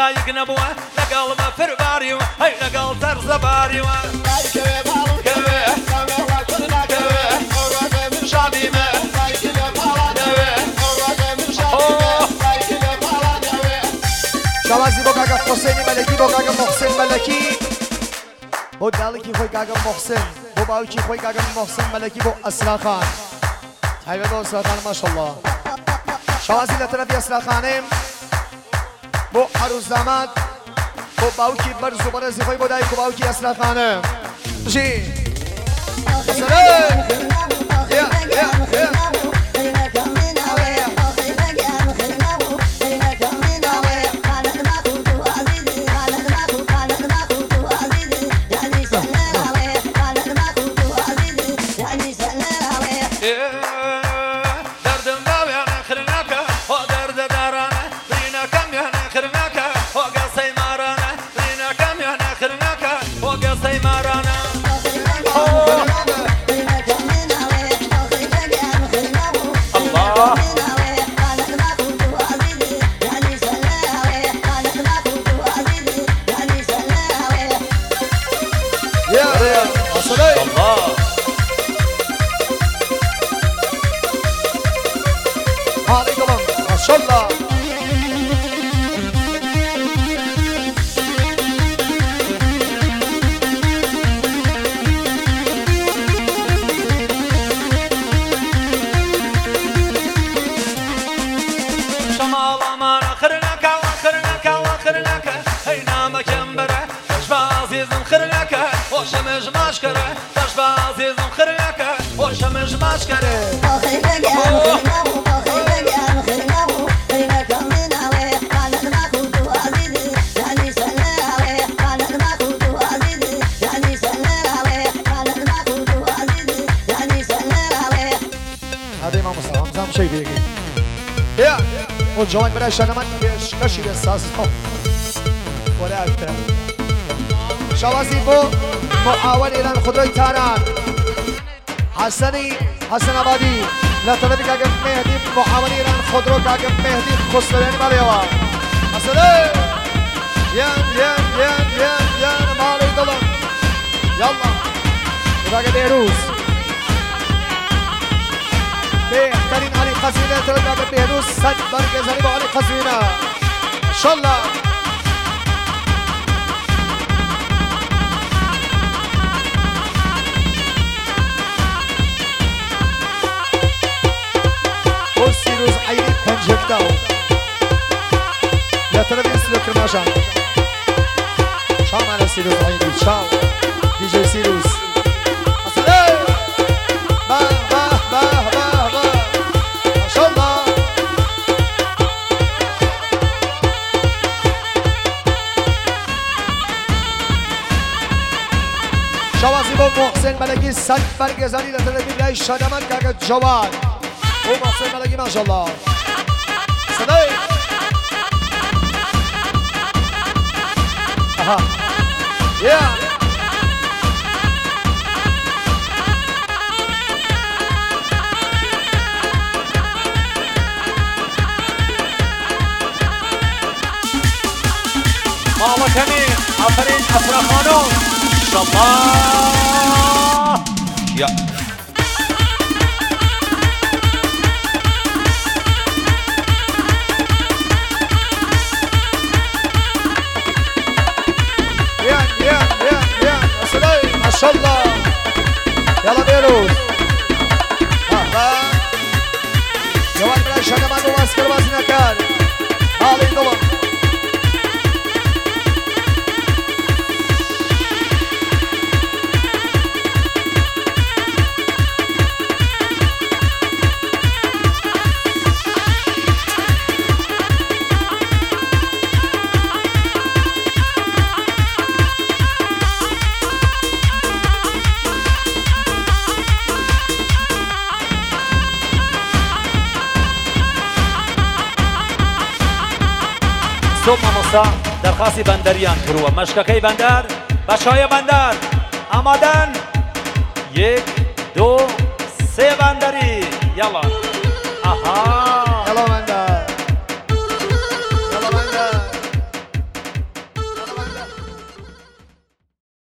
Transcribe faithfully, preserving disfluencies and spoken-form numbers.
دایک نەبووە لەگەڵ بە فرباری و هەی لەگەڵ تەرزە باری وە شوازی با کاکا حسینی ملکی با کاکا محسن ملکی با دالکی خوی کاکا محسن با باوکی خوی کاکا محسن ملکی با اسرا خان حیوه با اسرا خان ماشالله شوازی لطرفی اسرا خانم با عروس داماد با باوکی برز و برزی خوی با دایک و باوکی اسرا خانم بشی سلام یا یا یا جوان برای شنمن پیش کشی بساز ولی اکتر شوازی بو معاون ایران خودروی تاران حسنی حسن آبادی لطلبی که اگم مهدی معاون ایران خودرو که اگم مهدی خسرانی مالیوان حسنی ین ین ین ین ین مالی دلم یالله اگه بیروز بهترین علی قزوینه تلقا به بهروز صد برگزاری با علی قزوینه ماشالله و سیروز عیدی پنجک داو یا تلوی سلو کرماشان شام علی سیروز عیدی شام دیجی سیروز اصلا با با با با شوازی با محسن ملکی صد برگزاری لطلبی لای شادمان که جوان او محسن ملکی ماشالله صدای آها یا ماما کمی آفرین افرا خانم الله يا يا يا يا يا سلام ما شاء الله يلا بيروز ها جوان بلا شنمان و اسکر بازی نکرد حالی دلم صبح مامۆستا دەرخاستی بەندەریان کردووە مەشکەکەی بەندەر بەشایە بەندەر ئامادەن یەک دو سێ بەندەری یاڵا ئاها